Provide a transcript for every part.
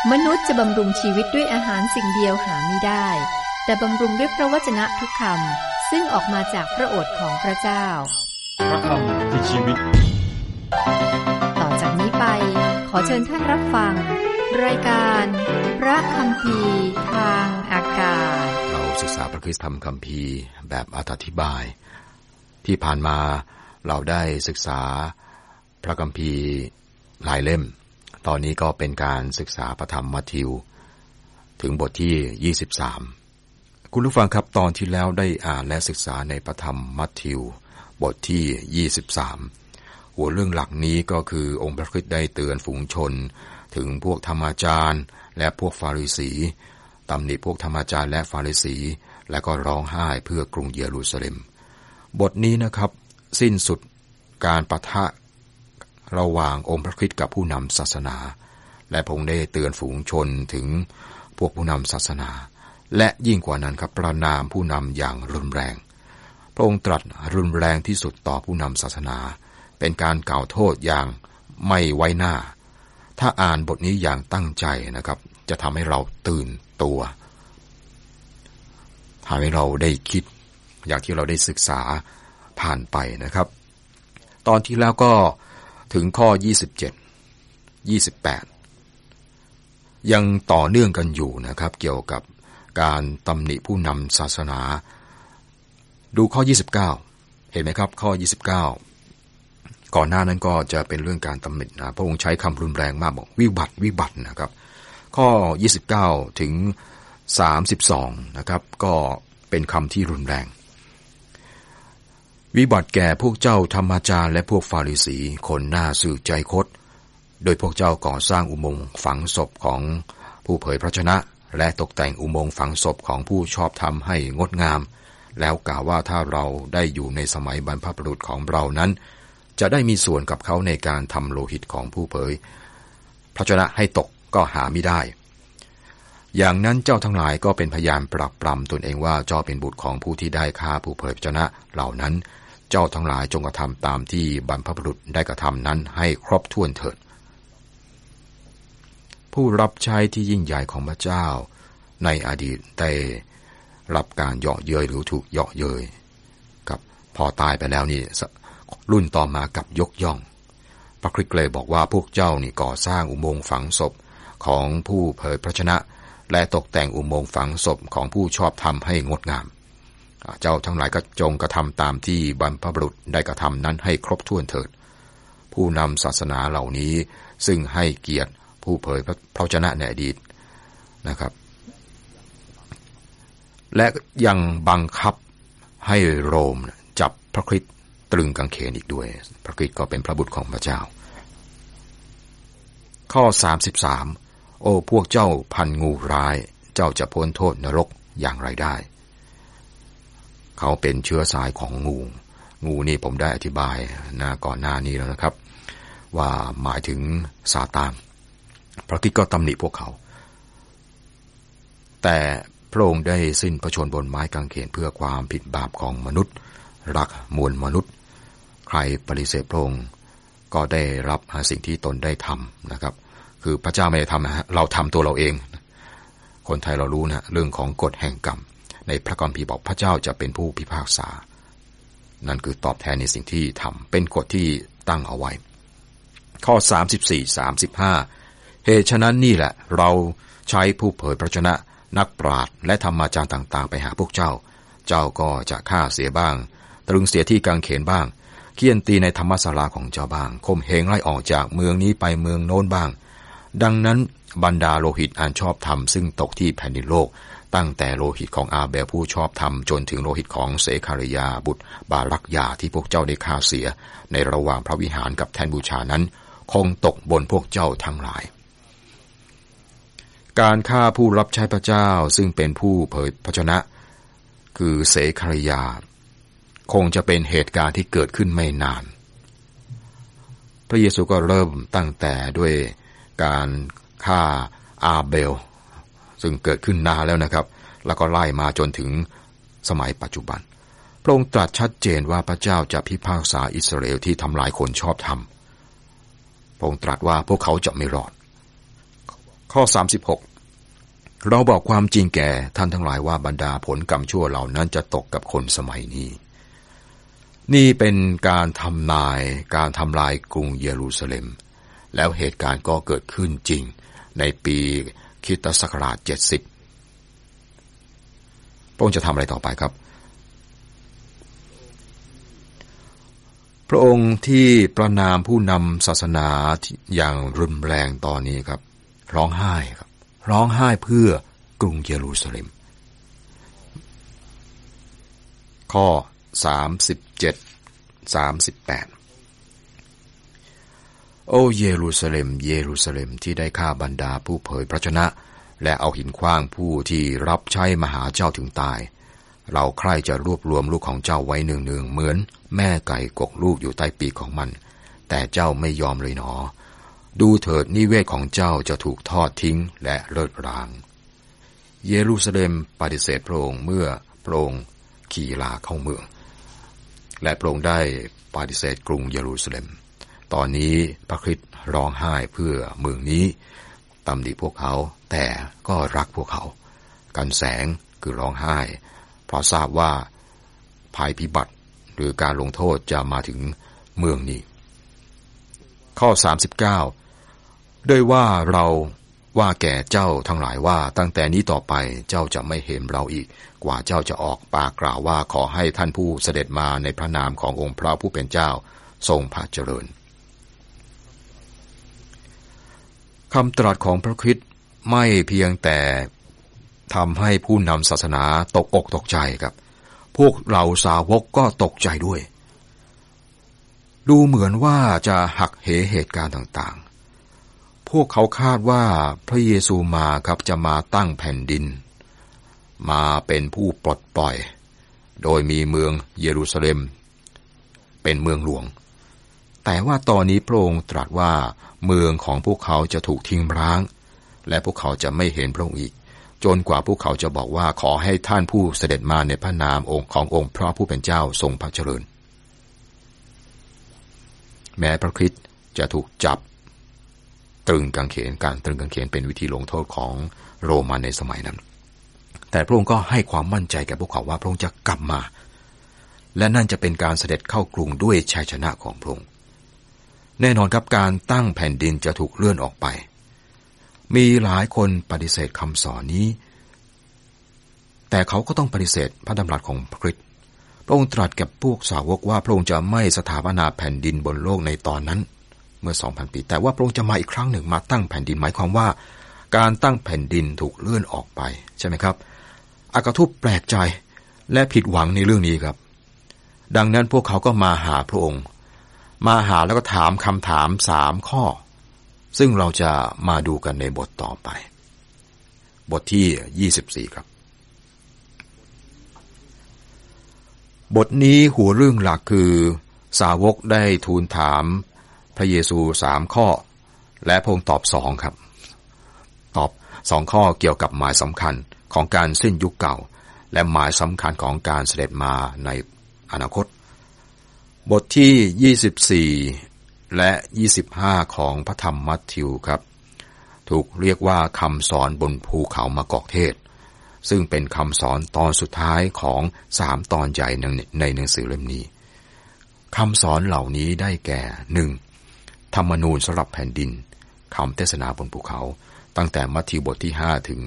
มนุษย์จะบำรุงชีวิตด้วยอาหารสิ่งเดียวหาไม่ได้แต่บำรุงด้วยพระวจนะทุกคำซึ่งออกมาจากพระโอษฐ์ของพระเจ้าพระคำคือชีวิตต่อจากนี้ไปขอเชิญท่านรับฟังรายการพระคัมภีร์ทางอากาศเราศึกษาพระคริสตธรรมคัมภีร์แบบอธิบายที่ผ่านมาเราได้ศึกษาพระคัมภีร์หลายเล่มตอนนี้ก็เป็นการศึกษาพระธรรมมัทธิวถึงบทที่23คุณผู้ฟังครับตอนที่แล้วได้อ่านและศึกษาในพระธรรมมัทธิวบทที่23หัวเรื่องหลักนี้ก็คือองค์พระคริสต์ได้เตือนฝูงชนถึงพวกธรรมาจารย์และพวกฟาริสีตำหนิพวกธรรมาจารย์และฟาริสีและก็ร้องไห้เพื่อกรุงเยรูซาเล็มบทนี้นะครับสิ้นสุดการปะทะระหว่างองค์พระคริสต์กับผู้นำศาสนาและพระองค์ได้เตือนฝูงชนถึงพวกผู้นำศาสนาและยิ่งกว่านั้นครับประณามผู้นำอย่างรุนแรงพระองค์ตรัสรุนแรงที่สุดต่อผู้นำศาสนาเป็นการกล่าวโทษอย่างไม่ไว้หน้าถ้าอ่านบทนี้อย่างตั้งใจนะครับจะทำให้เราตื่นตัวทำให้เราได้คิดอย่างที่เราได้ศึกษาผ่านไปนะครับตอนที่แล้วก็ถึงข้อ27 28ยังต่อเนื่องกันอยู่นะครับเกี่ยวกับการตำหนิผู้นำศาสนาดูข้อ29เห็นไหมครับข้อ29ก่อนหน้านั้นก็จะเป็นเรื่องการตำหนินะพระองค์ใช้คำรุนแรงมากบอกวิบัตินะครับข้อ29ถึง32นะครับก็เป็นคำที่รุนแรงวิบัติแก่พวกเจ้าธรรมาจารย์และพวกฟาริสีคนหน้าสื่อใจคดโดยพวกเจ้าก่อสร้างอุโมงค์ฝังศพของผู้เผยพระชนะและตกแต่งอุโมงค์ฝังศพของผู้ชอบธรรมให้งดงามแล้วกล่าวว่าถ้าเราได้อยู่ในสมัยบรรพบุรุษของเรานั้นจะได้มีส่วนกับเขาในการทำโลหิตของผู้เผยพระชนะให้ตกก็หาไม่ได้อย่างนั้นเจ้าทั้งหลายก็เป็นพยานปรักปรำตนเองว่าเจ้าเป็นบุตรของผู้ที่ได้ฆ่าผู้เผยพระชนะเหล่านั้นเจ้าทั้งหลายจงกระทำตามที่บรรพบุรุษได้กระทำนั้นให้ครบถ้วนเถิดผู้รับใช้ที่ยิ่งใหญ่ของพระเจ้าในอดีตได้รับการเยาะเย้ยหรือถูกเยาะเย้ยกับพอตายไปแล้วนี่รุ่นต่อมากับยกย่องพระคริสต์เลยบอกว่าพวกเจ้านี่ก่อสร้างอุโมงค์ฝังศพของผู้เผยพระชนะและตกแต่งอุโมงค์ฝังศพของผู้ชอบธรรมให้งดงามเจ้าทั้งหลายก็จงกระทำตามที่บรรพบุรุษได้กระทำนั้นให้ครบถ้วนเถิดผู้นำศาสนาเหล่านี้ซึ่งให้เกียรติผู้เผยพระชนะในอดีตนะครับและยังบังคับให้โรมจับพระคริสต์ตรึงกางเขนอีกด้วยพระคริสต์ก็เป็นพระบุตรของพระเจ้าข้อ33โอ้พวกเจ้าพันงูร้ายเจ้าจะพ้นโทษนรกอย่างไรได้เขาเป็นเชื้อสายของงูนี่ผมได้อธิบายก่อนหน้านี้แล้วนะครับว่าหมายถึงซาตานพระคริสต์ก็ตำหนิพวกเขาแต่พระองค์ได้สิ้นพระชนม์บนไม้กางเขนเพื่อความผิดบาปของมนุษย์รักมวลมนุษย์ใครปฏิเสธพระองค์ก็ได้รับสิ่งที่ตนได้ทำนะครับคือพระเจ้าไม่ได้ทำนะเราทำตัวเราเองคนไทยเรารู้นะเรื่องของกฎแห่งกรรมในพระคัมภีร์บอกพระเจ้าจะเป็นผู้พิพากษานั่นคือตอบแทนในสิ่งที่ทำเป็นกฎที่ตั้งเอาไว้ข้อ34-35เหตุฉะนั้นนี่แหละเราใช้ผู้เผยพระชนะนักปราชญ์และธรรมาจารย์ต่างๆไปหาพวกเจ้าก็จะฆ่าเสียบ้างตรึงเสียที่กางเขนบ้างเฆี่ยนตีในธรรมศาลาของเจ้าบ้างข่มเหงไล่ออกจากเมืองนี้ไปเมืองโน้นบ้างดังนั้นบรรดาโลหิตอันชอบธรรมซึ่งตกที่แผ่นดินโลกตั้งแต่โลหิตของอาเบลผู้ชอบธรรมจนถึงโลหิตของเสคาริยาบุตรบารักยาที่พวกเจ้าได้ฆ่าเสียในระหว่างพระวิหารกับแท่นบูชานั้นคงตกบนพวกเจ้าทั้งหลายการฆ่าผู้รับใช้พระเจ้าซึ่งเป็นผู้เผยพระชนะคือเสคาริยาคงจะเป็นเหตุการณ์ที่เกิดขึ้นไม่นานพระเยซูก็เริ่มตั้งแต่ด้วยการฆ่าอาเบลซึ่งเกิดขึ้นนานแล้วนะครับแล้วก็ไล่มาจนถึงสมัยปัจจุบันพระองค์ตรัสชัดเจนว่าพระเจ้าจะพิพากษาอิสราเอลที่ทำลายคนชอบธรรมพระองค์ตรัสว่าพวกเขาจะไม่รอดข้อ36เราบอกความจริงแก่ท่านทั้งหลายว่าบรรดาผลกรรมชั่วเหล่านั้นจะตกกับคนสมัยนี้นี่เป็นการทำนายการทำลายกรุงเยรูซาเล็มแล้วเหตุการณ์ก็เกิดขึ้นจริงในปีคริสตศักราช70พระองค์จะทำอะไรต่อไปครับพระองค์ที่ประนามผู้นำศาสนาอย่างรุนแรงตอนนี้ครับร้องไห้ครับร้องไห้เพื่อกรุงเยรูซาเล็มข้อ37-38โอ้เยรูซาเล็มเยรูซาเล็มที่ได้ฆ่าบรรดาผู้เผยพระชนะและเอาหินขว้างผู้ที่รับใช้มหาเจ้าถึงตายเราใคร่จะรวบรวมลูกของเจ้าไว้เนืองๆเหมือนแม่ไก่กกลูกอยู่ใต้ปีกของมันแต่เจ้าไม่ยอมเลยหนอดูเถิดนิเวศของเจ้าจะถูกทอดทิ้งและเลิศรางเยรูซาเล็มปฏิเสธพระองค์เมื่อพระองค์ขี่ลาเข้าเมืองและพระองค์ได้ปฏิเสธกรุงเยรูซาเล็มตอนนี้พระคริสต์ร้องไห้เพื่อเมืองนี้ตำหนิพวกเขาแต่ก็รักพวกเขากันแสงคือร้องไห้เพราะทราบว่าภัยพิบัติหรือการลงโทษจะมาถึงเมืองนี้ข้อ39ด้วยว่าเราว่าแก่เจ้าทั้งหลายว่าตั้งแต่นี้ต่อไปเจ้าจะไม่เห็นเราอีกกว่าเจ้าจะออกปากกล่าวว่าขอให้ท่านผู้เสด็จมาในพระนามขององค์พระผู้เป็นเจ้าทรงพระเจริญคำตรัสของพระคริสต์ไม่เพียงแต่ทำให้ผู้นำศาสนาตกอกตกใจครับพวกเหล่าสาวกก็ตกใจด้วยดูเหมือนว่าจะหักเหเหตุการณ์ต่างๆพวกเขาคาดว่าพระเยซูมาครับจะมาตั้งแผ่นดินมาเป็นผู้ปลดปล่อยโดยมีเมืองเยรูซาเล็มเป็นเมืองหลวงแต่ว่าตอนนี้พระองค์ตรัสว่าเมืองของพวกเขาจะถูกทิ้งร้างและพวกเขาจะไม่เห็นพระองค์อีกจนกว่าพวกเขาจะบอกว่าขอให้ท่านผู้เสด็จมาในพระนามองค์ขององค์พระผู้เป็นเจ้าทรงพระเจริญแม้พระคริสต์จะถูกจับตรึงกางเขนการตรึงกางเขนเป็นวิธีลงโทษของโรมันในสมัยนั้นแต่พระองค์ก็ให้ความมั่นใจแก่พวกเขาว่าพระองค์จะกลับมาและนั่นจะเป็นการเสด็จเข้ากรุงด้วยชัยชนะของพระองค์แน่นอนครับการตั้งแผ่นดินจะถูกเลื่อนออกไปมีหลายคนปฏิเสธคำสอนนี้แต่เขาก็ต้องปฏิเสธพระดำรัสของพระคริสต์พระองค์ตรัสกับพวกสาวกว่าพระองค์จะไม่สถาปนาแผ่นดินบนโลกในตอนนั้นเมื่อ 2,000 ปีแต่ว่าพระองค์จะมาอีกครั้งหนึ่งมาตั้งแผ่นดินหมายความว่าการตั้งแผ่นดินถูกเลื่อนออกไปใช่ไหมครับอากาทูปแปลกใจและผิดหวังในเรื่องนี้ครับดังนั้นพวกเขาก็มาหาพระองค์มาหาแล้วก็ถามคำถาม3ข้อซึ่งเราจะมาดูกันในบทต่อไปบทที่24ครับบทนี้หัวเรื่องหลักคือสาวกได้ทูลถามพระเยซู3ข้อและพระองค์ตอบ2ครับตอบ2ข้อเกี่ยวกับหมายสำคัญของการสิ้นยุคเก่าและหมายสำคัญของการเสด็จมาในอนาคตบทที่24และ25ของพระธรรมมัทธิวครับถูกเรียกว่าคำสอนบนภูเขามะกอกเทศซึ่งเป็นคำสอนตอนสุดท้ายของ3ตอนใหญ่ในหนังสือเล่มนี้คำสอนเหล่านี้ได้แก่ 1. ธรรมนูญสำหรับแผ่นดินคำเทศนาบนภูเขาตั้งแต่มัทธิวบทที่5ถึง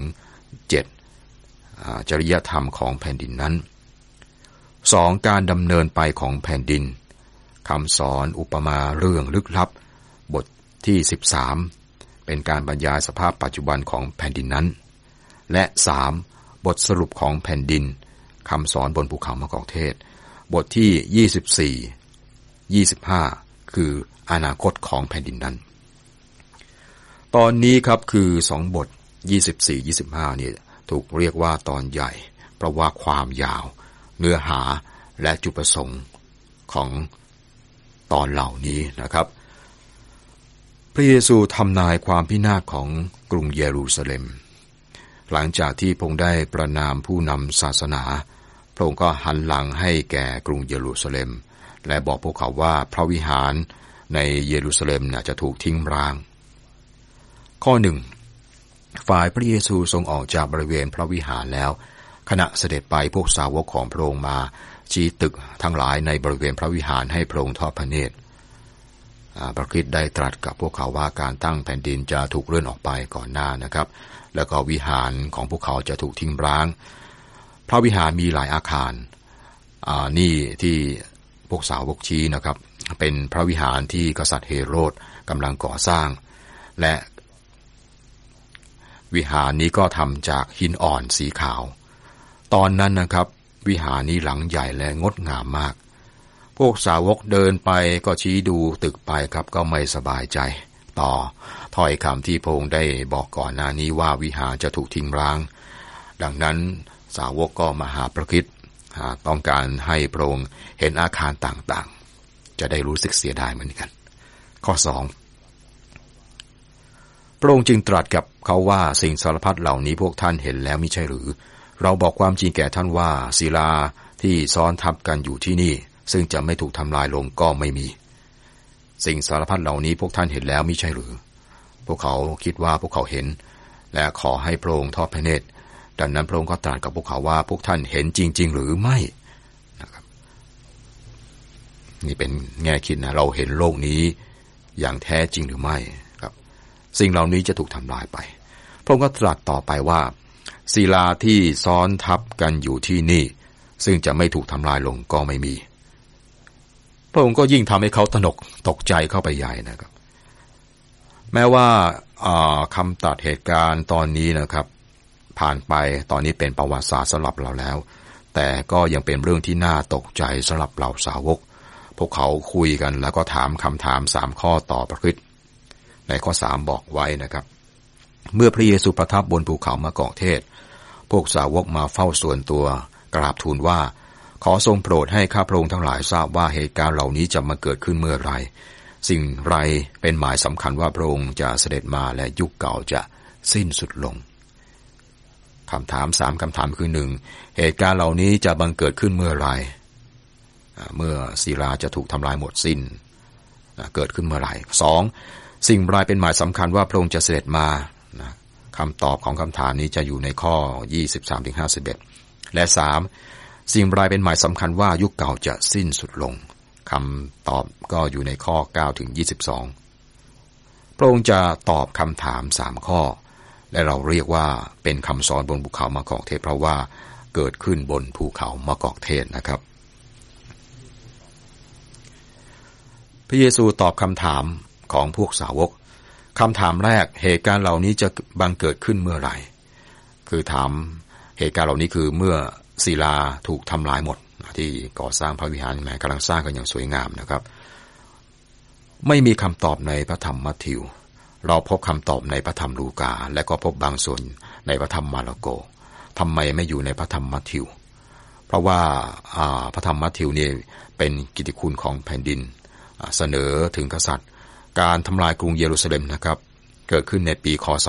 7จริยธรรมของแผ่นดินนั้น 2. การดำเนินไปของแผ่นดินคำสอนอุปมาเรื่องลึกลับบทที่13เป็นการบรรยายสภาพปัจจุบันของแผ่นดินนั้นและ 3. บทสรุปของแผ่นดินคำสอนบนภูเขามะกอกเทศบทที่24-25คืออนาคตของแผ่นดินนั้นตอนนี้ครับคือ2บท24-25เนี่ยถูกเรียกว่าตอนใหญ่เพราะว่าความยาวเนื้อหาและจุดประสงค์ของตอนเหล่านี้นะครับพระเยซูทำนายความพินาศของกรุงเยรูซาเล็มหลังจากที่พระองค์ได้ประนามผู้นำศาสนาพระองค์ก็หันหลังให้แก่กรุงเยรูซาเล็มและบอกพวกเขาว่าพระวิหารในเยรูซาเล็มจะถูกทิ้งร้างข้อฝ่ายพระเยซูทรงออกจากบริเวณพระวิหารแล้วขณะเสด็จไปพวกสาวกของพระองค์มาชี้ตึกทั้งหลายในบริเวณพระวิหารให้พระองค์ทอดพระเนตรพระคริสต์ได้ตรัสกับพวกเขาว่าการตั้งแผ่นดินจะถูกเลื่อนออกไปก่อนหน้านะครับแล้วก็วิหารของพวกเขาจะถูกทิ้งร้างพระวิหารมีหลายอาคารนี่ที่พวกสาวกชี้นะครับเป็นพระวิหารที่กษัตริย์เฮโรดกำลังก่อสร้างและวิหารนี้ก็ทำจากหินอ่อนสีขาวตอนนั้นนะครับวิหารนี้หลังใหญ่และงดงามมากพวกสาวกเดินไปก็ชี้ดูตึกไปครับก็ไม่สบายใจต่อถ้อยคำที่พระองค์ได้บอกก่อนหน้านี้ว่าวิหารจะถูกทิ้งร้างดังนั้นสาวกก็มาหาพระคริสต์ต้องการให้พระองค์เห็นอาคารต่างๆจะได้รู้สึกเสียดายเหมือนกันข้อ 2พระองค์จึงตรัสกับเขาว่าสิ่งสารพัดเหล่านี้พวกท่านเห็นแล้วมิใช่หรือเราบอกความจริงแก่ท่านว่าศิลาที่ซ้อนทับกันอยู่ที่นี่ซึ่งจะไม่ถูกทำลายลงก็ไม่มีสิ่งสารพัดเหล่านี้พวกท่านเห็นแล้วมิใช่หรือพวกเขาคิดว่าพวกเขาเห็นและขอให้พระองค์ทอดพระเนตรดังนั้นพระองค์ก็ตรัสกับพวกเขาว่าพวกท่านเห็นจริงๆหรือไม่นะครับนี่เป็นแง่คิดนะเราเห็นโลกนี้อย่างแท้จริงหรือไม่ครับสิ่งเหล่านี้จะถูกทำลายไปพระองค์ก็ตรัสต่อไปว่าศิลาที่ซ้อนทับกันอยู่ที่นี่ซึ่งจะไม่ถูกทำลายลงก็ไม่มีพระองค์ก็ยิ่งทำให้เขาตกใจเข้าไปใหญ่นะครับแม้ว่าคำตัดเหตุการณ์ตอนนี้นะครับผ่านไปตอนนี้เป็นประวัติศาสตร์สำหรับเราแล้วแต่ก็ยังเป็นเรื่องที่น่าตกใจสำหรับเหล่าสาวกพวกเขาคุยกันแล้วก็ถามคำถาม3ข้อต่อพระคริสต์ในข้อ3บอกไว้นะครับเมื่อพระเยซูประทับบนภูเขามะกอกเทศพวกสาวกมาเฝ้าส่วนตัวกราบทูลว่าขอทรงโปรดให้ข้าพระองค์ทั้งหลายทราบว่าเหตุการณ์เหล่านี้จะมาเกิดขึ้นเมื่อไรสิ่งไรเป็นหมายสำคัญว่าพระองค์จะเสด็จมาและยุคเก่าจะสิ้นสุดลงคำถาม3คำถามคือ1เหตุการณ์เหล่านี้จะบังเกิดขึ้นเมื่อไรเมื่อศิลาจะถูกทำลายหมดสิ้นเกิดขึ้นเมื่อไร2สิ่งไรเป็นหมายสำคัญว่าพระองค์จะเสด็จมาคำตอบของคำถามนี้จะอยู่ในข้อ 23-51 และ3สิ่งไรเป็นหมายสำคัญว่ายุคเก่าจะสิ้นสุดลงคำตอบก็อยู่ในข้อ 9-22 พระองค์จะตอบคำถาม3ข้อและเราเรียกว่าเป็นคำสอนบนภูเขามะกอกเทศเพราะว่าเกิดขึ้นบนภูเขามะกอกเทศนะครับพระเยซูตอบคำถามของพวกสาวกคำถามแรกเหตุการณ์เหล่านี้จะบังเกิดขึ้นเมื่อไหร่คือถามเหตุการณ์เหล่านี้คือเมื่อศิลาถูกทำลายหมดที่ก่อสร้างพระวิหารแม้กำลังสร้างกันอย่างสวยงามนะครับไม่มีคำตอบในพระธรรมมัทธิวเราพบคำตอบในพระธรรมลูกาและก็พบบางส่วนในพระธรรมมาระโกทำไมไม่อยู่ในพระธรรมมัทธิวเพราะว่าพระธรรมมัทธิวนี่เป็นกิตติคุณของแผ่นดินเสนอถึงกษัตริย์การทำลายกรุงเยรูซาเล็มนะครับเกิดขึ้นในปีคศ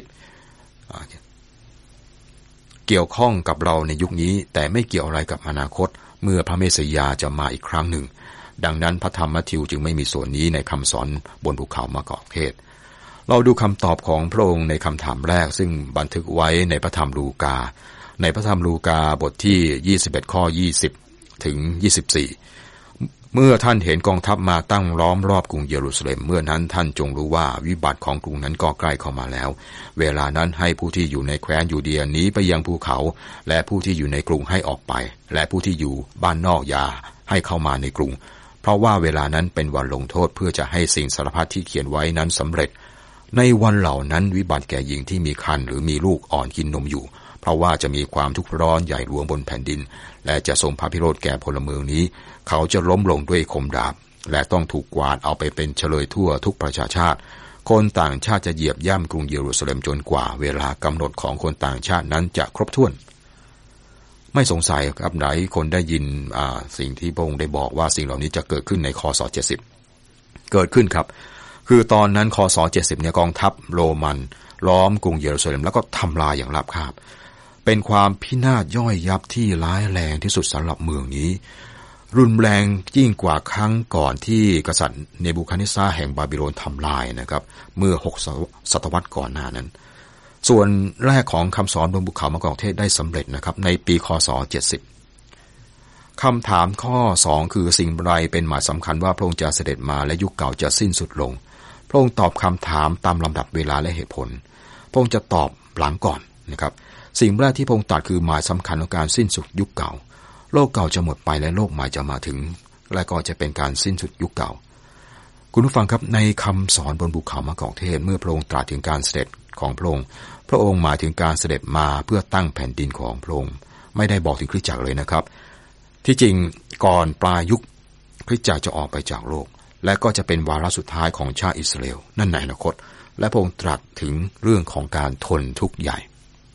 70เกี่ยวข้องกับเราในยุคนี้แต่ไม่เกี่ยวอะไรกับอนาคตเมื่อพระเมสสิยาจะมาอีกครั้งหนึ่งดังนั้นพระธรรมมัทธิวจึงไม่มีส่วนนี้ในคำสอนบนภูเขามะกอกเทศเราดูคำตอบของพระองค์ในคำถามแรกซึ่งบันทึกไว้ในพระธรรมลูกาในพระธรรมลูกาบทที่21ข้อ20ถึง24เมื่อท่านเห็นกองทัพมาตั้งล้อมรอบกรุงเยรูซาเล็มเมื่อนั้นท่านจงรู้ว่าวิบัติของกรุงนั้นก็ใกล้เข้ามาแล้วเวลานั้นให้ผู้ที่อยู่ในแคว้นยูเดียหนีไปยังภูเขาและผู้ที่อยู่ในกรุงให้ออกไปและผู้ที่อยู่บ้านนอกอย่าให้เข้ามาในกรุงเพราะว่าเวลานั้นเป็นวันลงโทษเพื่อจะให้สิ่งสารพัดที่เขียนไว้นั้นสำเร็จในวันเหล่านั้นวิบัติแก่หญิงที่มีครรภ์หรือมีลูกอ่อนกินนมอยู่เพราะว่าจะมีความทุกข์ร้อนใหญ่หลวงบนแผ่นดินและจะทรงพระพิโรธแก่พลเมืองนี้เขาจะล้มลงด้วยคมดาบและต้องถูกกวาดเอาไปเป็นเฉลยทั่วทุกประชาชาติคนต่างชาติจะเหยียบย่ำกรุงเยรูซาเล็มจนกว่าเวลากำหนดของคนต่างชาตินั้นจะครบถ้วนไม่สงสัยครับไหนคนได้ยินสิ่งที่พระองค์ได้บอกว่าสิ่งเหล่านี้จะเกิดขึ้นในคศ70เกิดขึ้นครับคือตอนนั้นคศ70เนี่ยกองทัพโรมันล้อมกรุงเยรูซาเล็มแล้วก็ทำลายอย่างราบคาบเป็นความพินาศย่อยยับที่ร้ายแรงที่สุดสำหรับเมืองนี้รุนแรงยิ่งกว่าครั้งก่อนที่กษัตริย์เนบูคัดเนซัรแห่งบาบิโลนทำลายนะครับเมื่อ6 ศตวรรษก่อนหน้านั้นส่วนแรกของคำสอนบนภูเขามะกอกเทศได้สำเร็จนะครับในปีคศ70คำถามข้อ2คือสิ่งใดเป็นหมายสำคัญว่าพระองค์จะเสด็จมาและยุคเก่าจะสิ้นสุดลงพระองค์ตอบคำถามตามลำดับเวลาและเหตุผลพระองค์จะตอบหลังก่อนนะครับสิ่งแรกที่พระองค์ตรัสคือหมายสำคัญของการสิ้นสุดยุคเก่าโลกเก่าจะหมดไปและโลกใหม่จะมาถึงและก็จะเป็นการสิ้นสุดยุคเก่าคุณผู้ฟังครับในคำสอนบนภูเขามะกอกเทศเมื่อพระองค์ตรัสถึงการเสด็จของพระองค์หมายถึงการเสด็จมาเพื่อตั้งแผ่นดินของพระองค์ไม่ได้บอกถึงคริสตจักรเลยนะครับที่จริงก่อนปลายยุคคริสตจักรจะออกไปจากโลกและก็จะเป็นวาระสุดท้ายของชาติอิสราเอลนั่นในอนาคตและพระองค์ตรัสถึงเรื่องของการทนทุกข์ใหญ่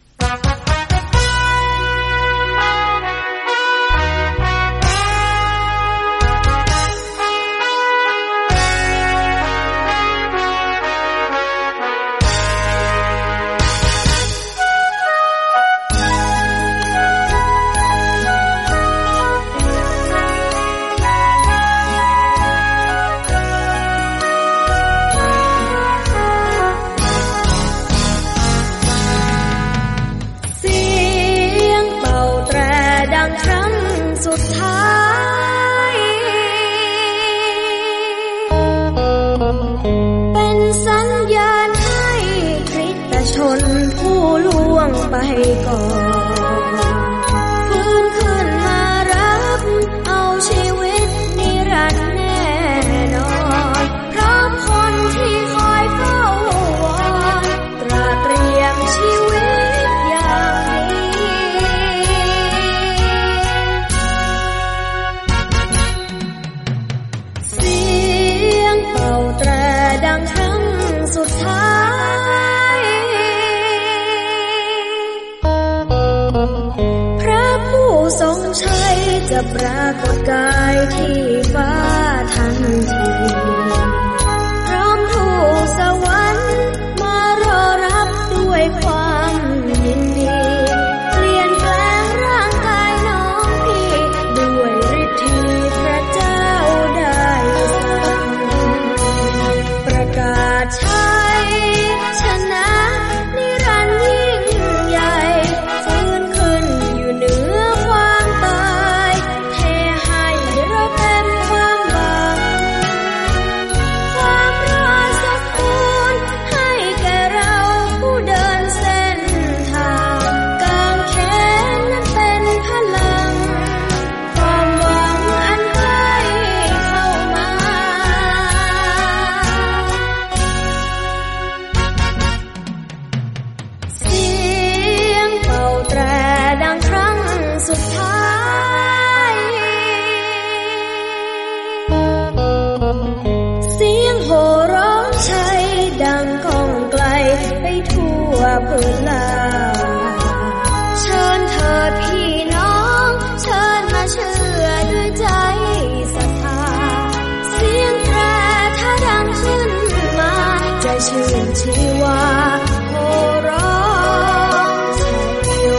ไปก่อนฟื้นขึ้นมารับเอาชีวิตนิรันดร์แน่นอนพร้อมคนที่คอยเฝ้าวอนตราเตรียมชีวิตอย่างดีเสียงเป่าแตรดังครั้งสุดท้ายพระผู้ทรงชัยจะปรากฏกายที่ฟ้าทันทีพร้อมทูตสวรรค์มารอรับด้วยความยินดีเปลี่ยนแปลงร่างกายน้องพี่ด้วยฤทธิ์ที่พระเจ้าได้สั่งประกาศชัยชนะนิรันดร์ยิ่งใหญ่ฟื้นขึ้นอยู่เหนือความตายเทให้เราเต็มความหวังความรอดสมบูรณ์ให้แก่เราผู้เดินเส้นทางกางแขนนั้นเป็นพลังความหวังอันใกล้เข้ามาเสียงเป่าแตรดังครั้งสุดท้ายเสียงโห่ร้องชัยดังก้องไกลไปทั่วพื้นลาเชิญเถิดพี่น้องเชิญมาเชื่อด้วยใจศรัทธาเสียงแตรถ้าดังขึ้นมาจะชื่นชีวาโห่ร้องชัยโย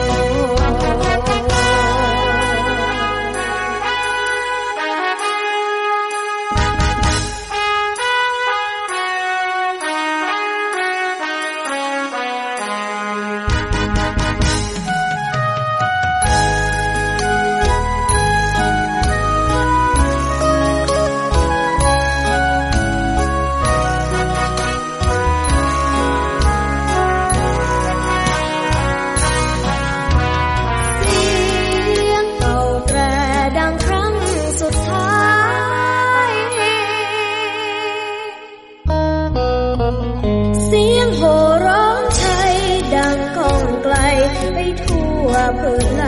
เสียงโห่ร้องชัยดังก้องไกลไปทั่วพื้น